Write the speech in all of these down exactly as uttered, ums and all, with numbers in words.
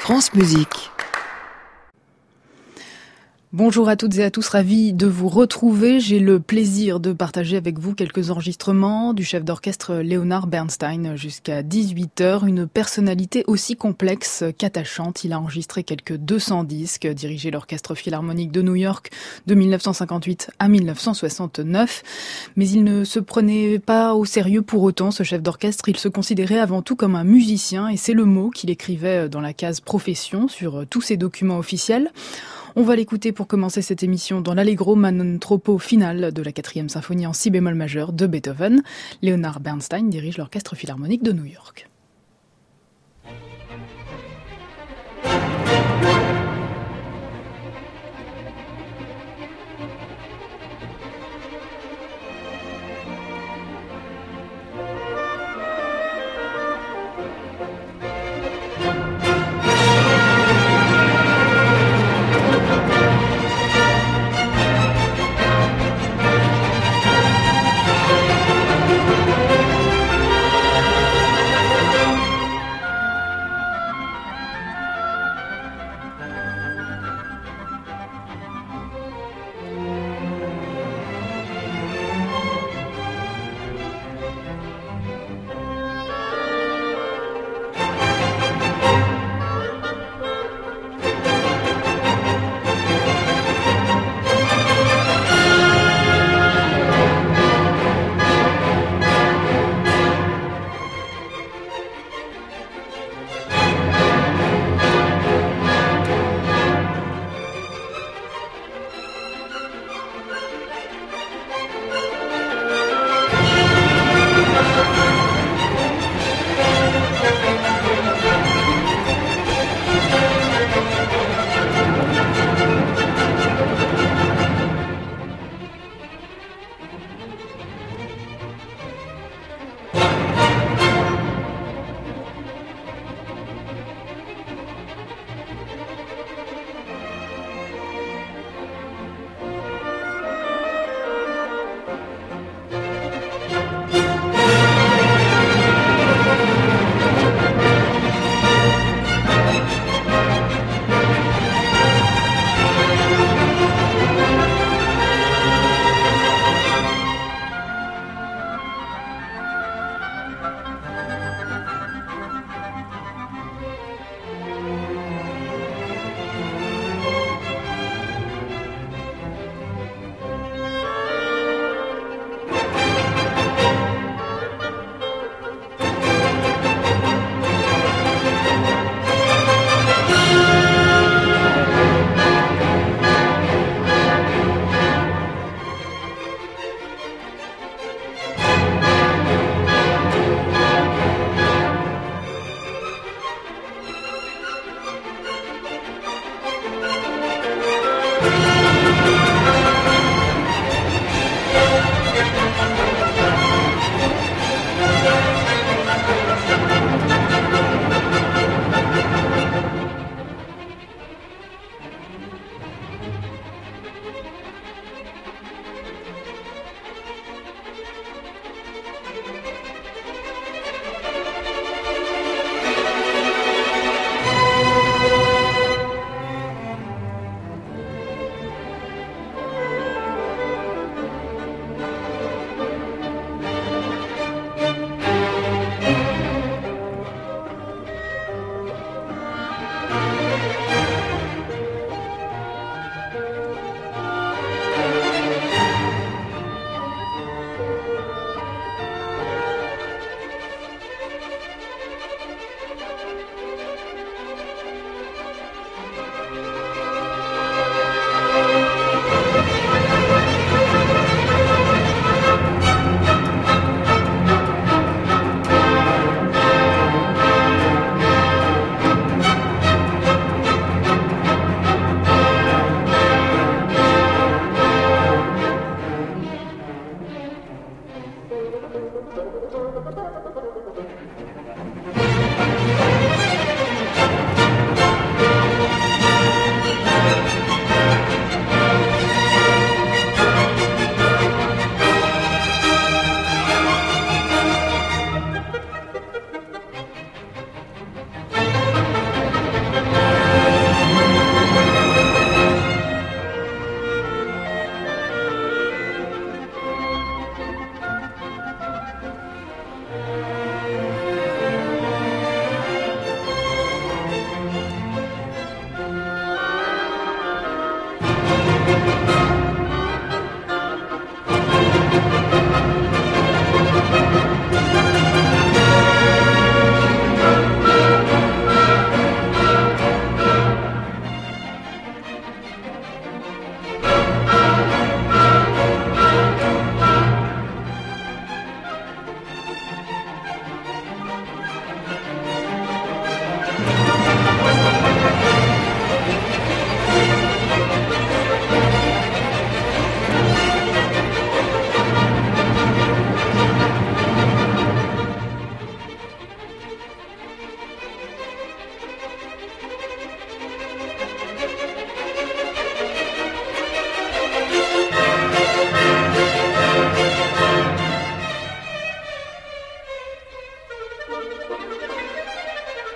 France Musique. Bonjour à toutes et à tous, ravi de vous retrouver. J'ai le plaisir de partager avec vous quelques enregistrements du chef d'orchestre Leonard Bernstein jusqu'à dix-huit heures. Une personnalité aussi complexe qu'attachante. Il a enregistré quelques deux cents disques, dirigé l'Orchestre Philharmonique de New York de mille neuf cent cinquante-huit à mille neuf cent soixante-neuf. Mais il ne se prenait pas au sérieux pour autant, ce chef d'orchestre. Il se considérait avant tout comme un musicien et c'est le mot qu'il écrivait dans la case profession sur tous ses documents officiels. On va l'écouter pour commencer cette émission dans l'Allegro Man Troppo finale de la quatrième symphonie en si bémol majeur de Beethoven. Leonard Bernstein dirige l'Orchestre Philharmonique de New York.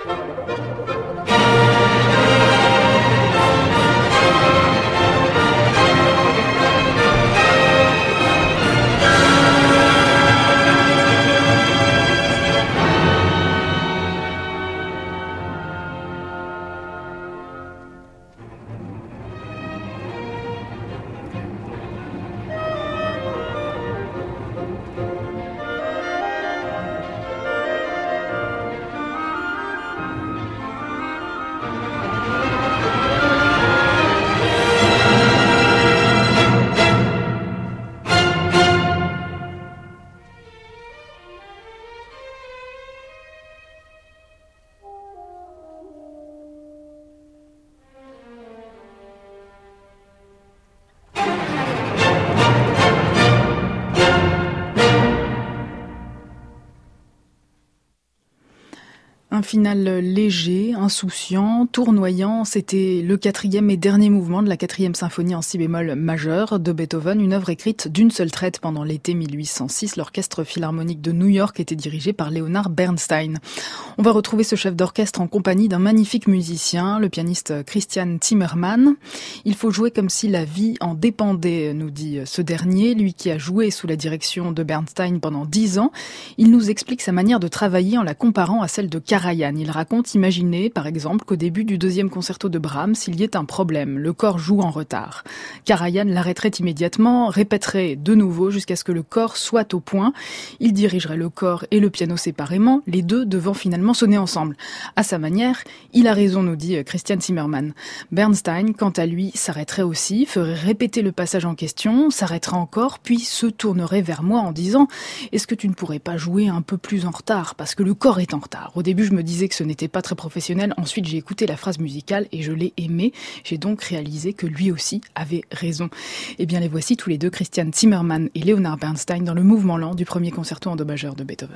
Un final léger, insouciant, tournoyant, c'était le quatrième et dernier mouvement de la quatrième symphonie en si bémol majeur de Beethoven, une œuvre écrite d'une seule traite pendant l'été mille huit cent six. L'orchestre philharmonique de New York était dirigé par Leonard Bernstein. On va retrouver ce chef d'orchestre en compagnie d'un magnifique musicien, le pianiste Christian Zimmermann. Il faut jouer comme si la vie en dépendait, nous dit ce dernier, lui qui a joué sous la direction de Bernstein pendant dix ans. Il nous explique sa manière de travailler en la comparant à celle de Karajan. Il raconte, imaginez par exemple qu'au début du deuxième concerto de Brahms, il y ait un problème, le corps joue en retard. Karajan l'arrêterait immédiatement, répéterait de nouveau jusqu'à ce que le corps soit au point. Il dirigerait le corps et le piano séparément, les deux devant finalement sonner ensemble. À sa manière, il a raison, nous dit Christian Zimmermann. Bernstein, quant à lui, s'arrêterait aussi, ferait répéter le passage en question, s'arrêterait encore, puis se tournerait vers moi en disant « Est-ce que tu ne pourrais pas jouer un peu plus en retard, parce que le corps est en retard ?» Au début, je me disais que ce n'était pas très professionnel. Ensuite, j'ai écouté la phrase musicale et je l'ai aimée. J'ai donc réalisé que lui aussi avait raison. Eh bien, les voici tous les deux, Christian Zimmermann et Leonard Bernstein, dans le mouvement lent du premier concerto en do majeur de Beethoven.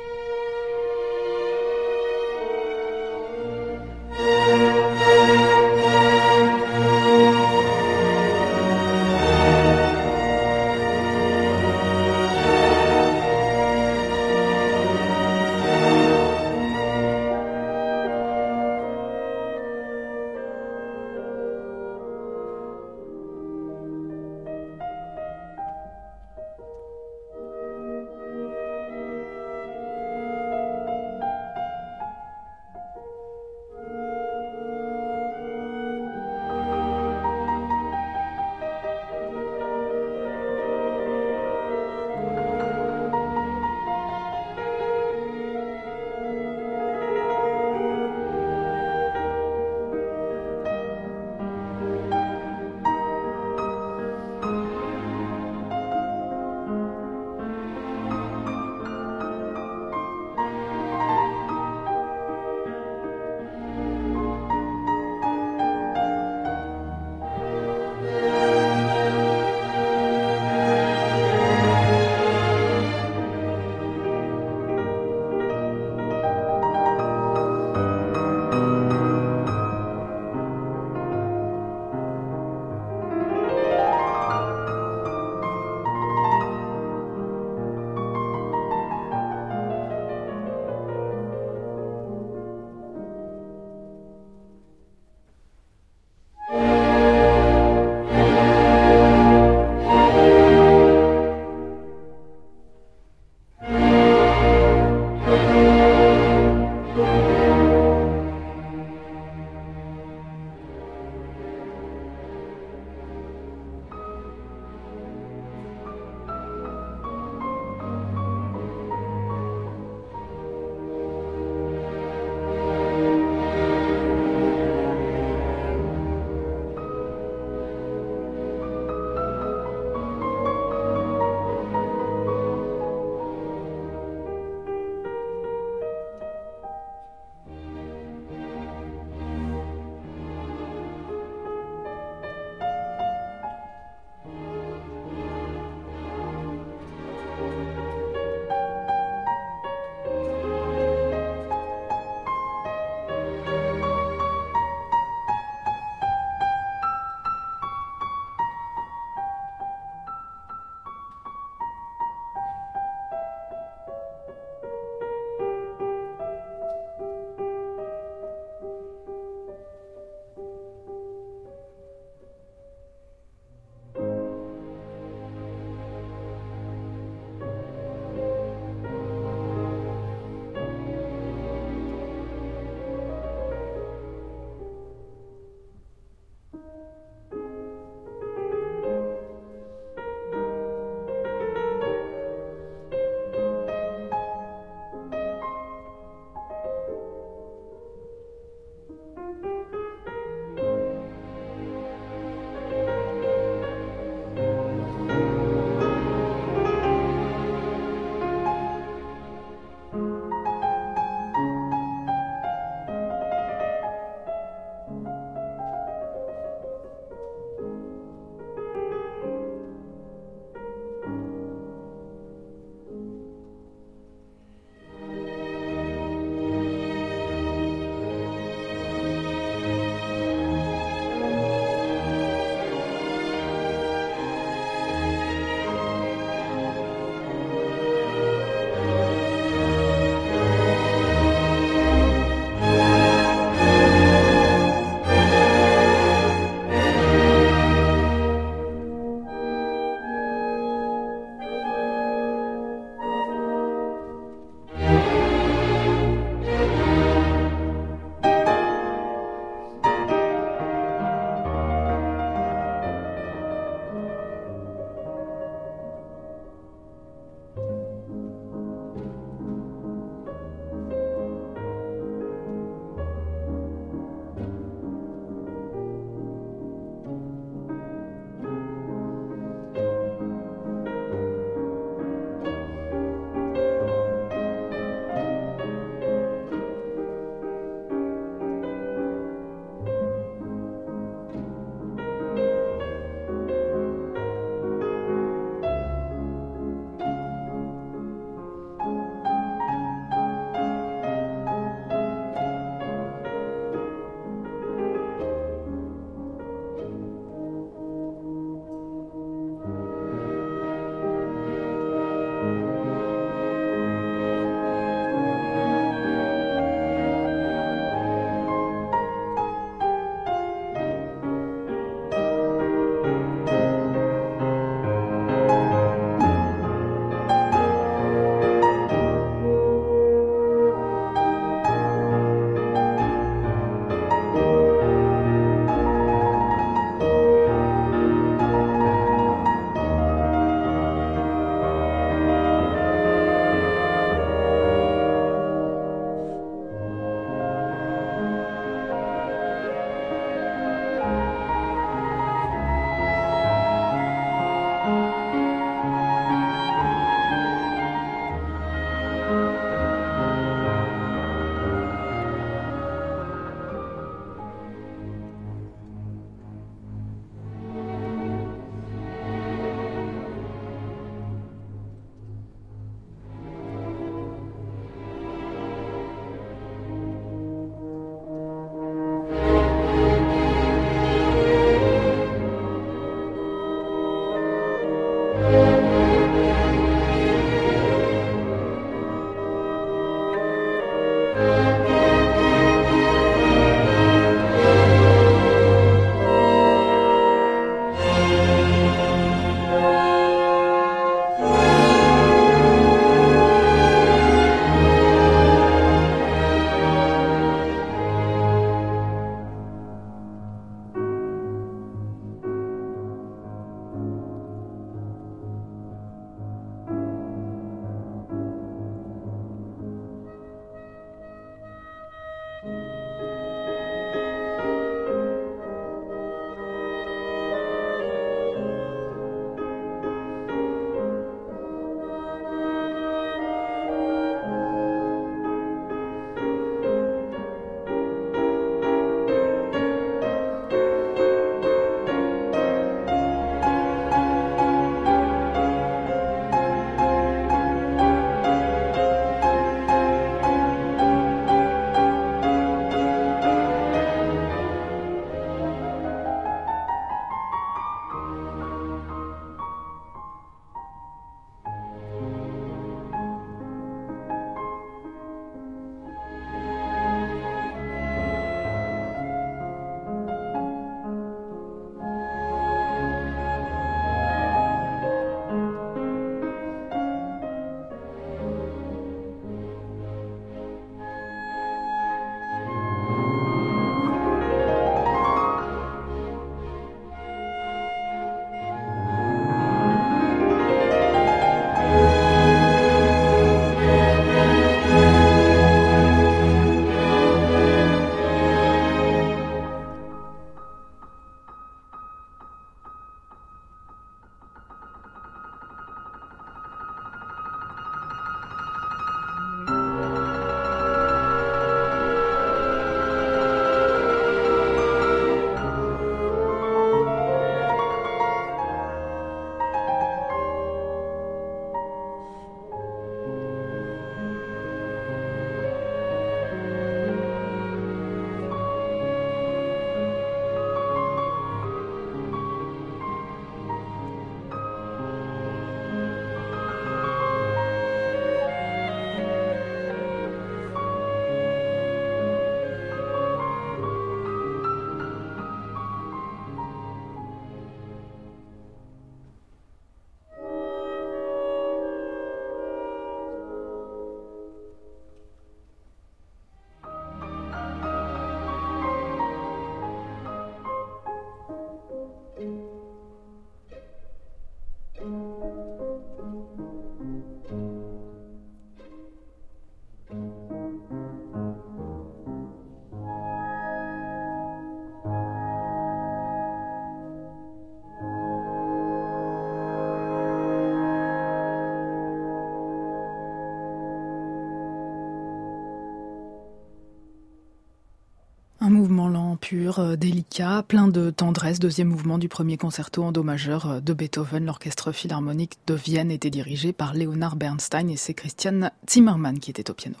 Un mouvement lent, pur, euh, délicat, plein de tendresse. Deuxième mouvement du premier concerto en do majeur euh, de Beethoven. L'orchestre philharmonique de Vienne était dirigé par Leonard Bernstein et c'est Christian Zimmermann qui était au piano.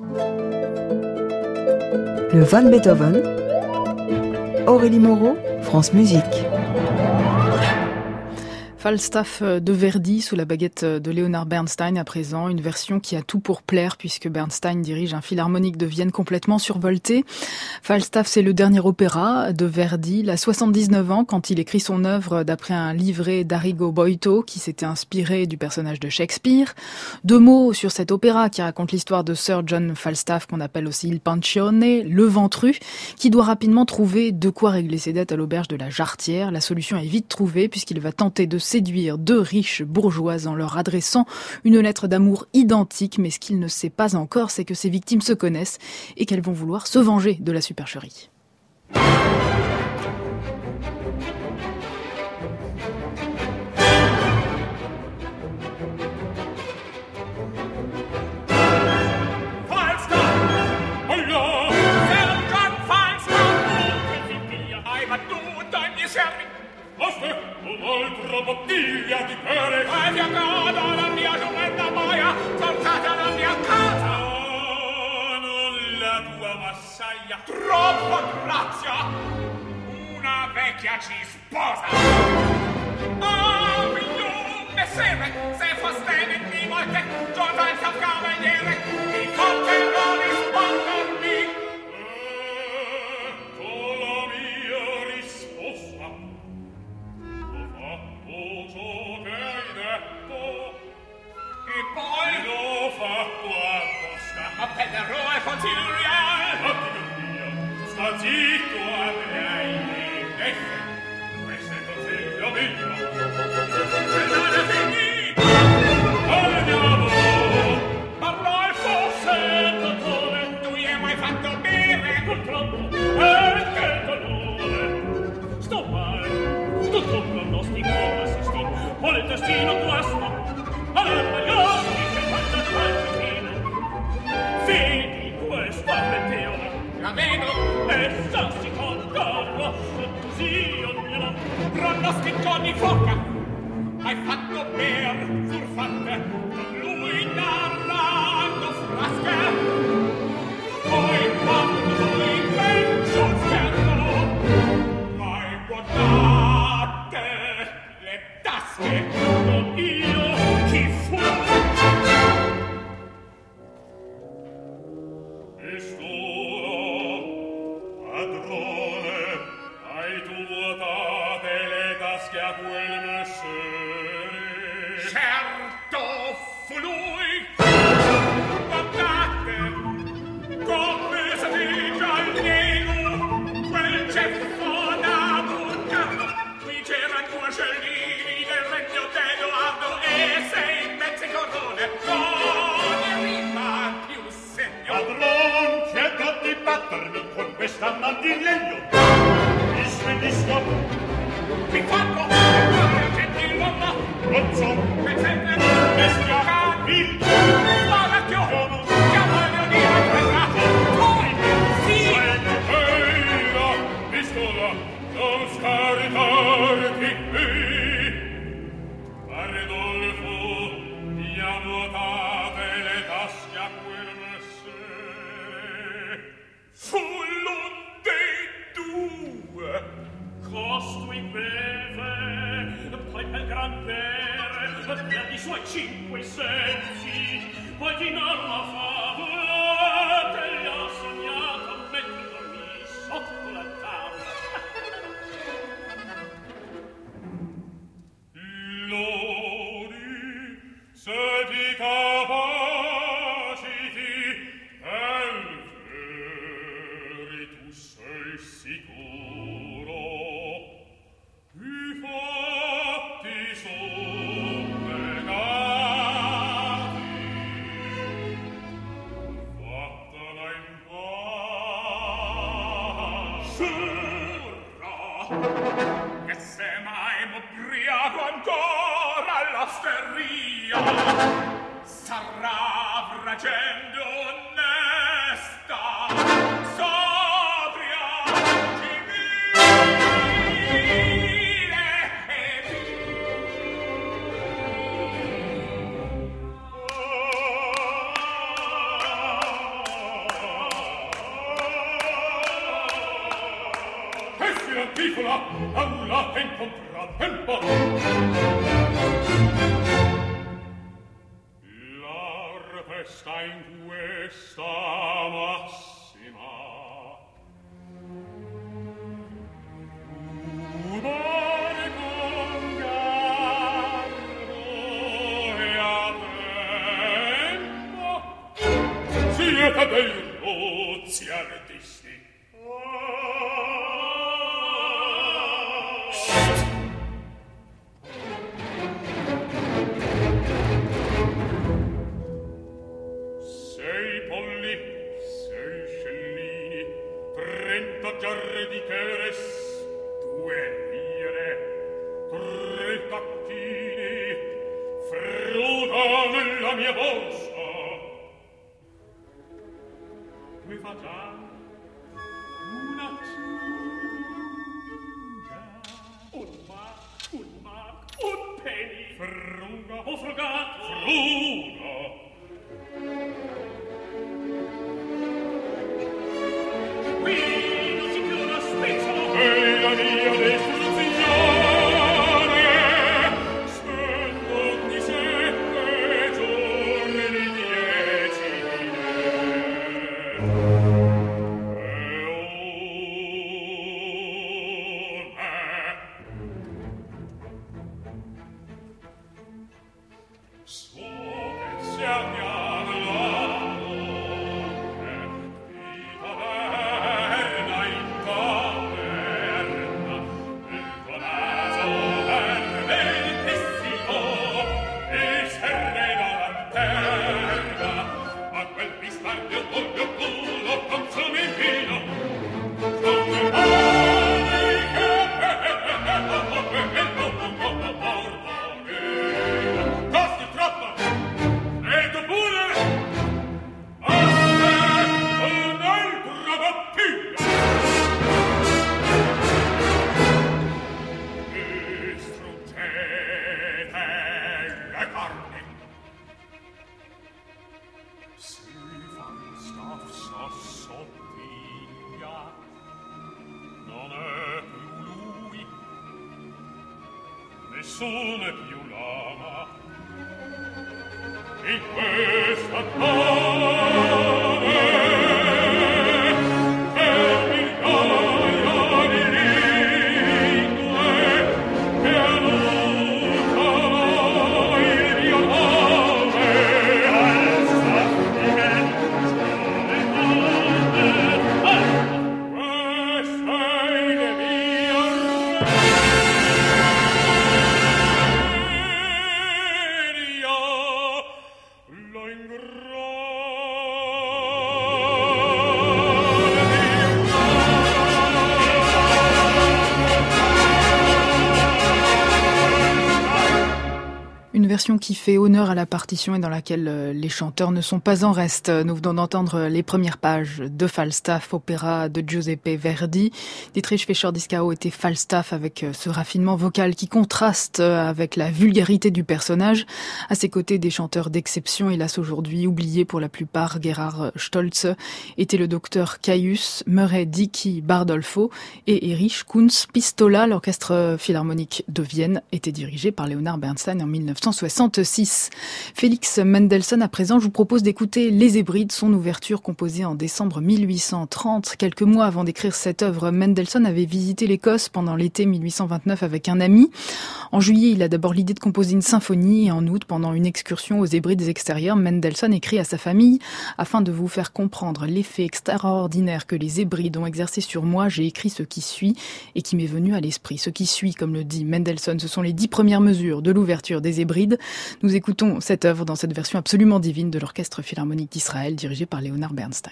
Le Von Beethoven, Aurélie Moreau, France Musique. Falstaff de Verdi sous la baguette de Leonard Bernstein à présent, une version qui a tout pour plaire puisque Bernstein dirige un philharmonique de Vienne complètement survolté. Falstaff, c'est le dernier opéra de Verdi. Il a soixante-dix-neuf ans quand il écrit son œuvre d'après un livret d'Arrigo Boito qui s'était inspiré du personnage de Shakespeare. Deux mots sur cet opéra qui raconte l'histoire de Sir John Falstaff qu'on appelle aussi Il Pancione, le ventru, qui doit rapidement trouver de quoi régler ses dettes à l'auberge de la Jarretière. La solution est vite trouvée puisqu'il va tenter de séduire deux riches bourgeoises en leur adressant une lettre d'amour identique, mais ce qu'il ne sait pas encore, c'est que ses victimes se connaissent et qu'elles vont vouloir se venger de la supercherie. Bottiglia di pere e fiaccata la mia giumenta boia portata la mia casa non la tua massaglia troppa grazia una vecchia ci sposa oh mio messere se foste di volte giorno il san cavaliere mi porterò rispondermi ecco la mia risposta ciò che hai detto e poi l'ho fatto apposta appellerò al consiglio reale sta zitto avrei le neffe questo è il consiglio mio e non è finito andiamo parlò il forse dottore tu gli hai mai fatto bere purtroppo e che dolore sto male tutto pronostico vuole il destino questo allora gli occhi che fanno il vedi questa meteora la vedo essa si contorno così ognuno pronostico di foca hai fatto per furfante con lui narrando frasche poi quando lui penso scherzo hai guardate le tasche non io chi fu e sto padrone hai tu vuotate le tasche a quel messere certo fu lui guardate come si dice al nero quel ceffo da buccato qui c'erano due scellini del regno d'Edoardo e sei mezze corone con rima più segno padron chiedo di battermi con questa man di legno mi spedisco mi fatto e poi gentiluomo non so che sempre bestia capil spavacchio che voglio dire quella poi sì ehi la pistola non scaricarti Ardolfo gli ha vuotate le tasche a quel messere fu l'un dei due costui beve poi per gran bere per i suoi cinque sensi poi di norma favola gli ha sognato mentre dormì sotto la tavola Lodi, se ti capaciti, è veri, tu sei sicuro. I fatti son negati. Vattene in pace. Giuro, che se mai m'ubriaco ancora all'osteria, sarà vragendo onesta, sobria grandifola, aulata in contrattempo. L'arte sta in questa massima. Umare con garbo e a tempo, siete dei rozzi artisti. Sei polli, sei scellini, trenta giarre di cheres, due lire, tre tacchini, fruga nella mia borsa. Mi fa già una ciuga, un mark, un mark, un penny, fruga o frugato, fruga. Qui non si più una spezza, e la mia distruzione, se non di sette giorni di dieci e so che si agniana l'amore di taverna in taverna, il tuo naso vermentissimo e serena lanterna, a quel pistaglio voglio culo consumi il vino, come mani che costi troppo, e tu pure, a te un'altra bottiglia. Distruggete le carni. Si Falstaff s'assottiglia, non è più lui, nessuno è più l'ama. In questa nave che migliaia di lingue che annunciano il mio nome, alza dimentico le donne, questa è le mie la Une version qui fait honneur à la partition et dans laquelle les chanteurs ne sont pas en reste. Nous venons d'entendre les premières pages de Falstaff, opéra de Giuseppe Verdi. Dietrich Fischer-Dieskau était Falstaff avec ce raffinement vocal qui contraste avec la vulgarité du personnage. À ses côtés, des chanteurs d'exception, hélas aujourd'hui oubliés pour la plupart. Gerhard Stolze était le docteur Caius, Murray Dickey Bardolfo et Erich Kunz Pistola. L'orchestre philharmonique de Vienne était dirigé par Leonard Bernstein en mille neuf cent soixante-six. Félix Mendelssohn, à présent, je vous propose d'écouter Les Hébrides, son ouverture composée en décembre mille huit cent trente. Quelques mois avant d'écrire cette œuvre, Mendelssohn avait visité l'Écosse pendant l'été mille huit cent vingt-neuf avec un ami. En juillet, il a d'abord l'idée de composer une symphonie et en août, pendant une excursion aux Hébrides extérieures, Mendelssohn écrit à sa famille « Afin de vous faire comprendre l'effet extraordinaire que les Hébrides ont exercé sur moi, j'ai écrit ce qui suit et qui m'est venu à l'esprit. Ce qui suit, comme le dit Mendelssohn, ce sont les dix premières mesures de l'ouverture des Hébrides. Nous écoutons cette œuvre dans cette version absolument divine de l'Orchestre Philharmonique d'Israël dirigé par Leonard Bernstein.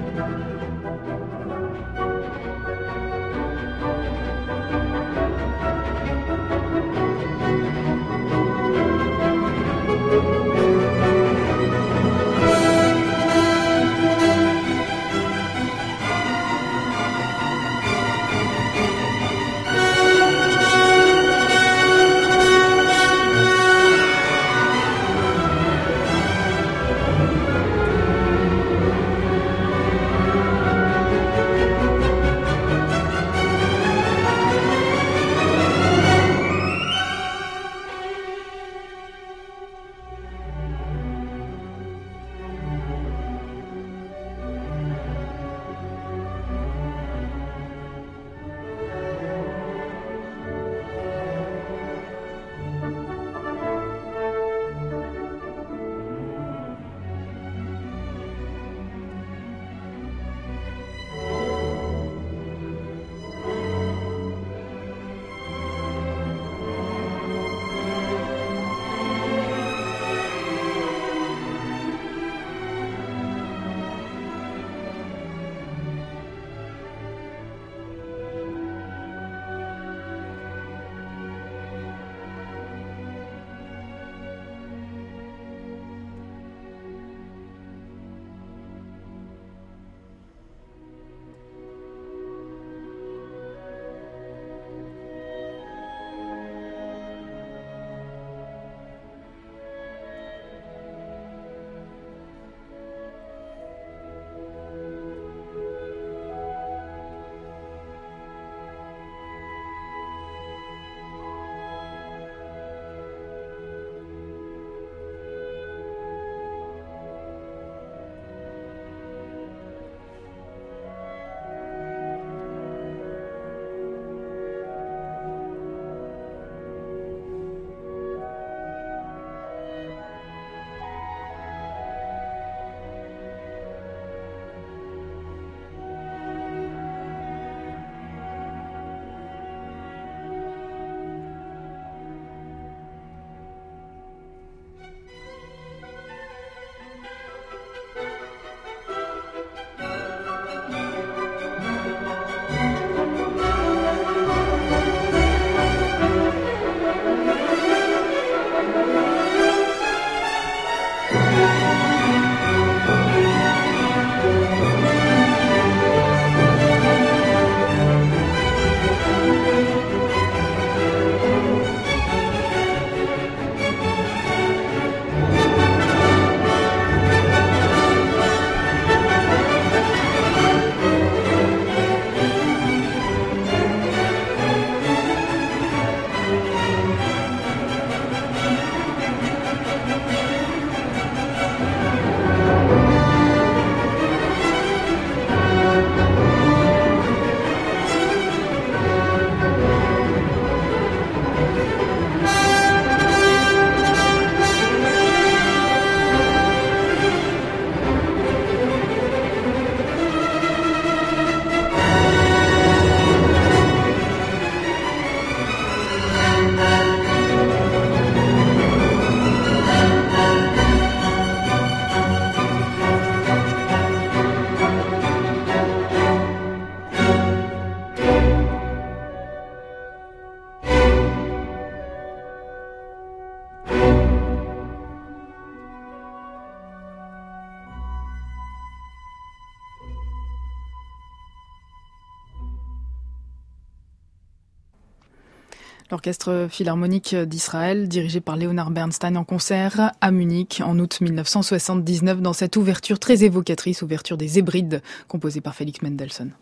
L'Orchestre Philharmonique d'Israël, dirigé par Leonard Bernstein en concert à Munich en août mille neuf cent soixante-dix-neuf dans cette ouverture très évocatrice, ouverture des Hébrides, composée par Félix Mendelssohn.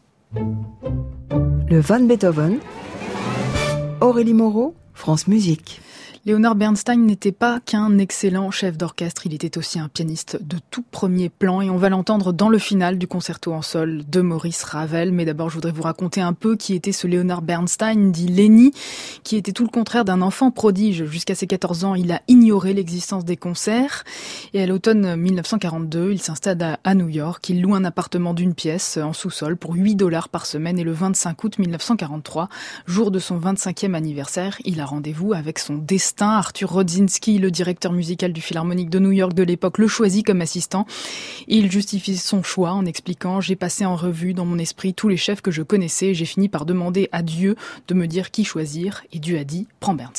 Le Van Beethoven, Aurélie Moreau, France Musique. Leonard Bernstein n'était pas qu'un excellent chef d'orchestre, il était aussi un pianiste de tout premier plan et on va l'entendre dans le final du concerto en sol de Maurice Ravel. Mais d'abord, je voudrais vous raconter un peu qui était ce Leonard Bernstein, dit Lenny, qui était tout le contraire d'un enfant prodige. Jusqu'à ses quatorze ans, il a ignoré l'existence des concerts et à l'automne mille neuf cent quarante-deux, il s'installe à New York. Il loue un appartement d'une pièce en sous-sol pour huit dollars par semaine et le vingt-cinq août mille neuf cent quarante-trois, jour de son vingt-cinquième anniversaire, il a rendez-vous avec son destin. destin. Arthur Rodzinski, le directeur musical du Philharmonique de New York de l'époque, le choisit comme assistant. Il justifie son choix en expliquant « J'ai passé en revue dans mon esprit tous les chefs que je connaissais. J'ai fini par demander à Dieu de me dire qui choisir. Et Dieu a dit « Prends Bernstein ».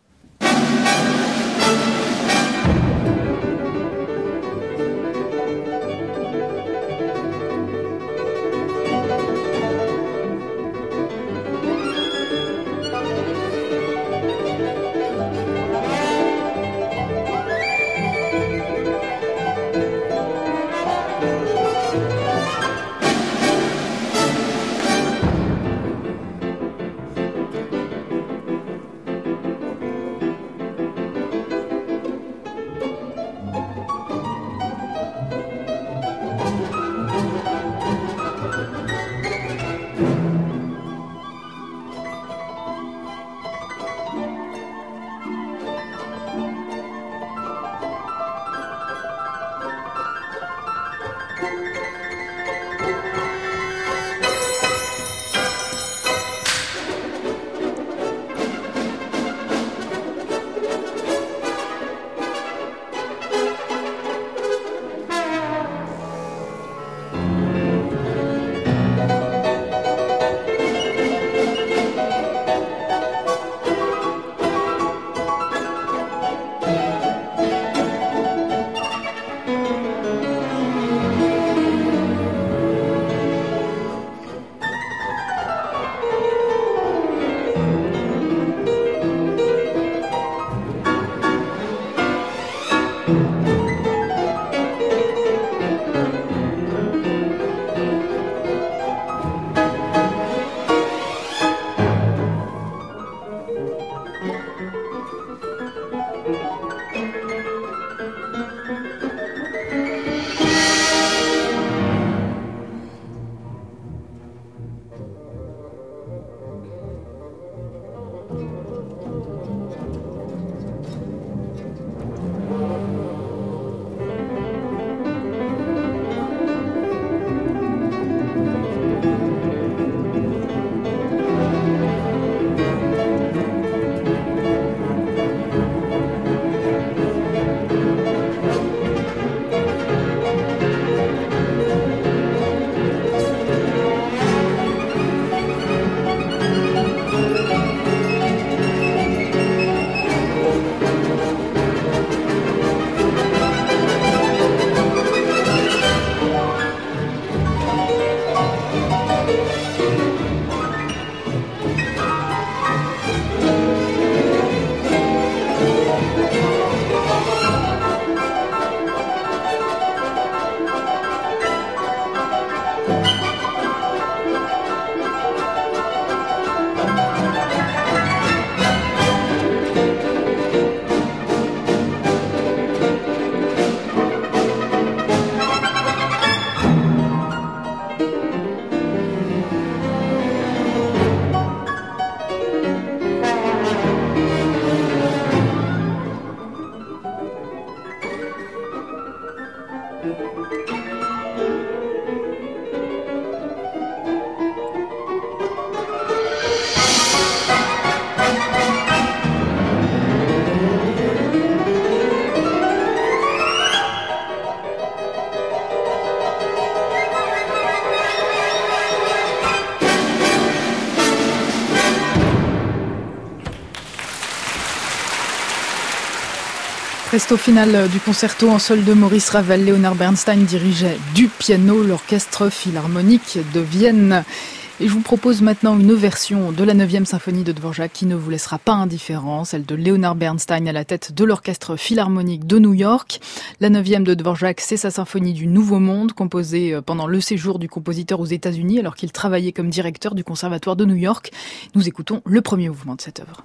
Presto final du concerto en sol de Maurice Ravel. Leonard Bernstein dirigeait du piano l'orchestre philharmonique de Vienne. Et je vous propose maintenant une version de la neuvième symphonie de Dvorak qui ne vous laissera pas indifférent, celle de Leonard Bernstein à la tête de l'orchestre philharmonique de New York. La neuvième de Dvorak, c'est sa symphonie du Nouveau Monde, composée pendant le séjour du compositeur aux États-Unis alors qu'il travaillait comme directeur du conservatoire de New York. Nous écoutons le premier mouvement de cette œuvre.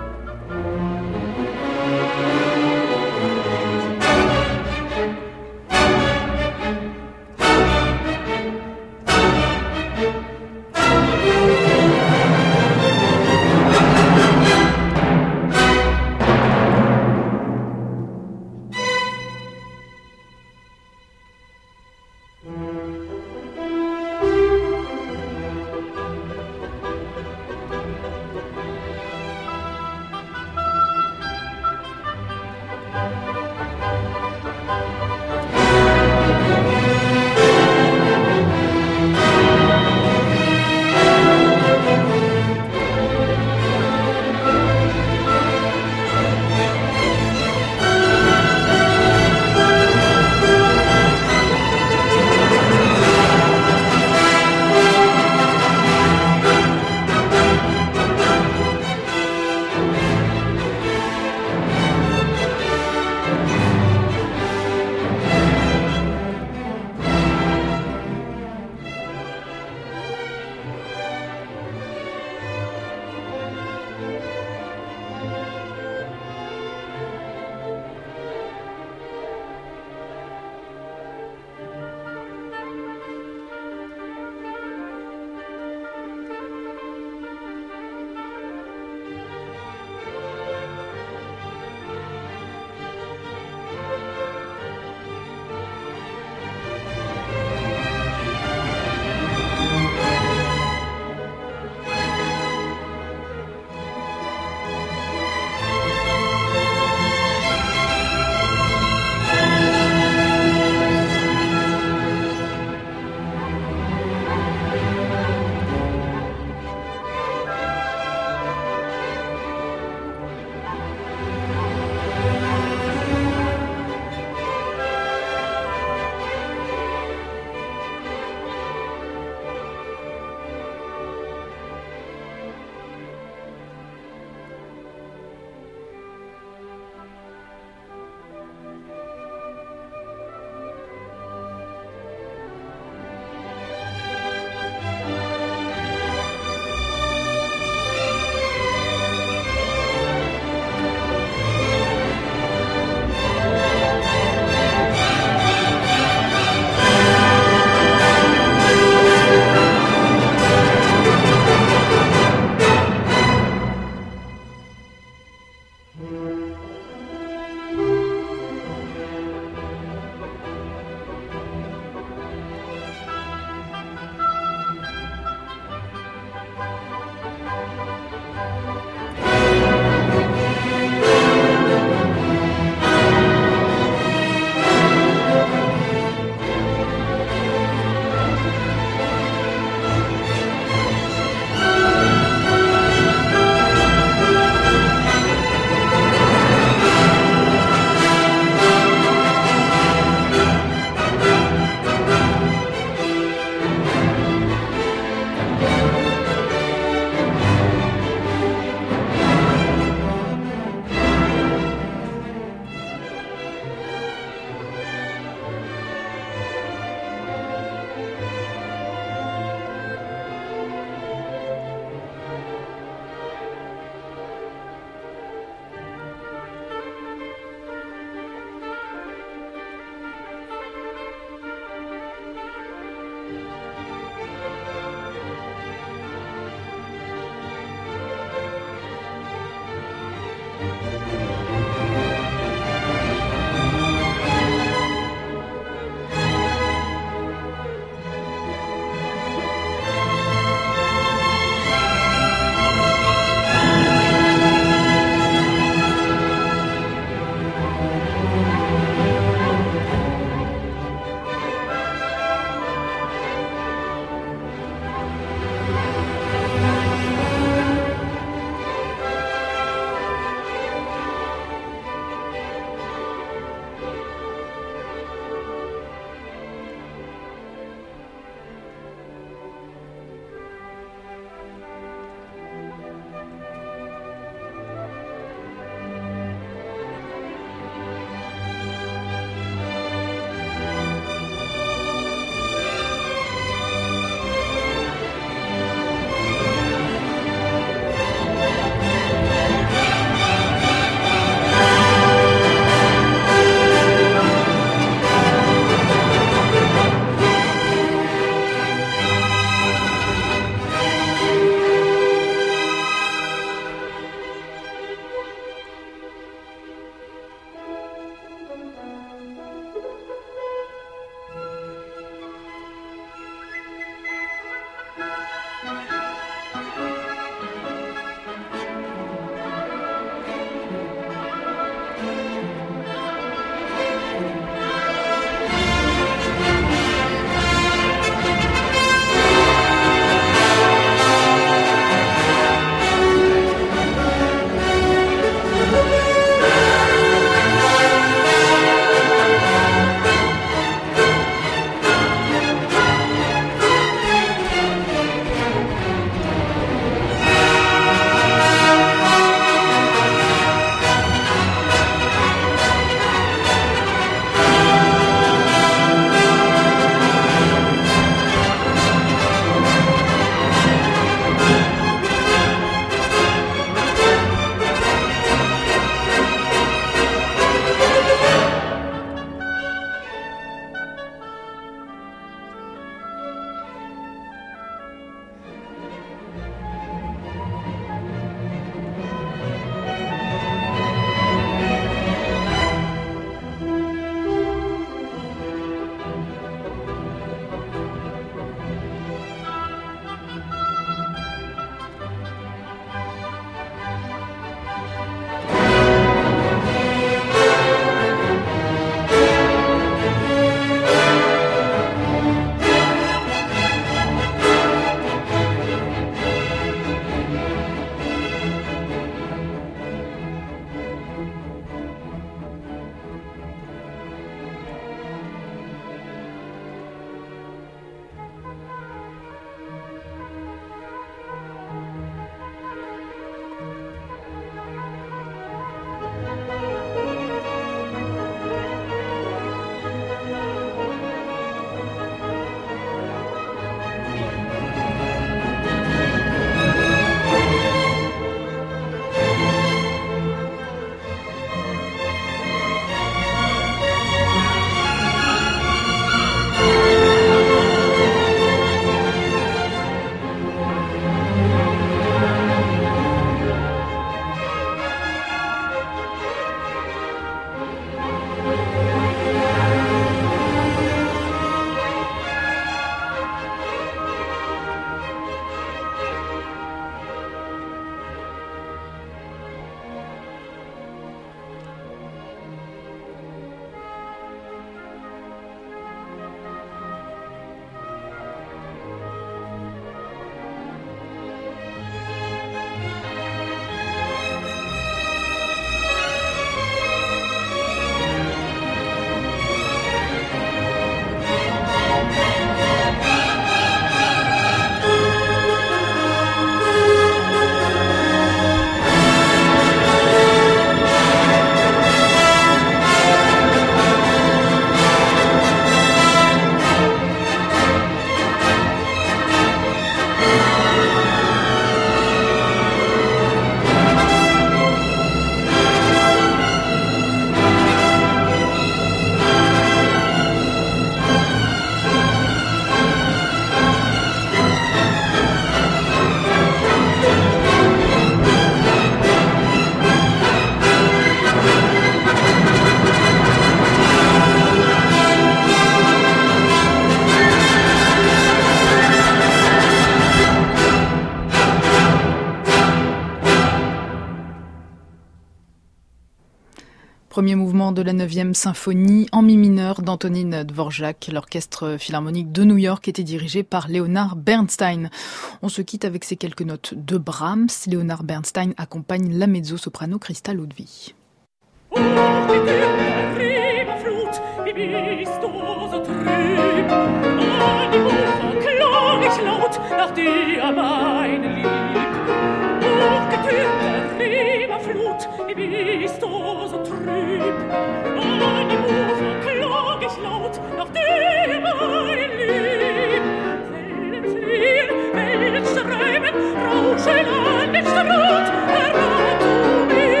Premier mouvement de la neuvième symphonie en mi mineur d'Antonín Dvořák. L'orchestre philharmonique de New York était dirigé par Leonard Bernstein. On se quitte avec ces quelques notes de Brahms. Leonard Bernstein accompagne la mezzo-soprano Christa Ludwig. Oh, die Rebe Flut, wie bist du so trüb? An die Ufer klang ich laut nach dir, mein Lieb. Hochgetürmte Rebe Flut, wie bist du so trüb? An die Ufer klang ich laut nach dir, mein Lieb. Wellen fliehen, Wellen strömen, rauschen an den Strand, heran zu mir.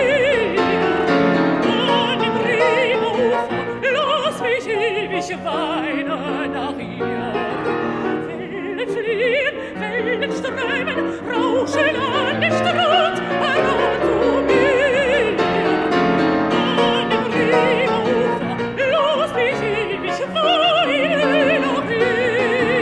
Ich weine nach ihr. Wellen fliehen, Wellen strömen, rauschen an den Strand, heran zu mir. An dem Rheinufer, lass mich ewig weine nach ihr.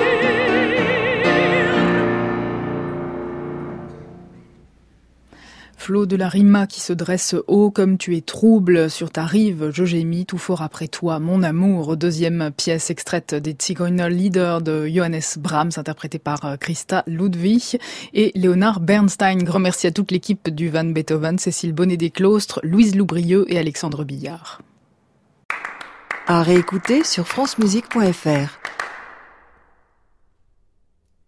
Flot de la rima qui se dresse haut comme tu es trouble sur ta rive, je gémis tout fort après toi, mon amour. Deuxième pièce extraite des Zigeunerlieder de Johannes Brahms, interprétée par Christa Ludwig et Leonard Bernstein. Grand merci à toute l'équipe du Van Beethoven, Cécile Bonnet-Desclostres, Louise Loubrieux et Alexandre Billard. À réécouter sur francemusique point f r.